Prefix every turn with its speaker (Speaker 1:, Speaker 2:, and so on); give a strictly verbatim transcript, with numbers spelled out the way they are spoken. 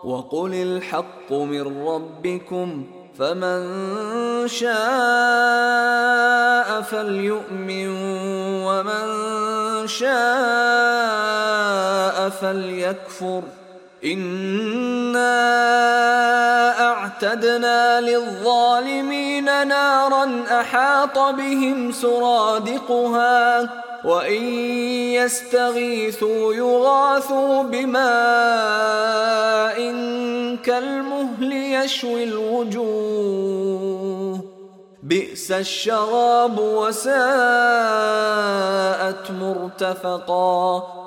Speaker 1: وقل الحق من ربكم فمن شاء فليؤمن ومن شاء فليكفر إنا أعتدنا للظالمين نارا أحاط بهم سرادقها وإن يستغيثوا يغاثوا بماء كالمهل يشوي الوجوه بئس الشراب وساءت مرتفقا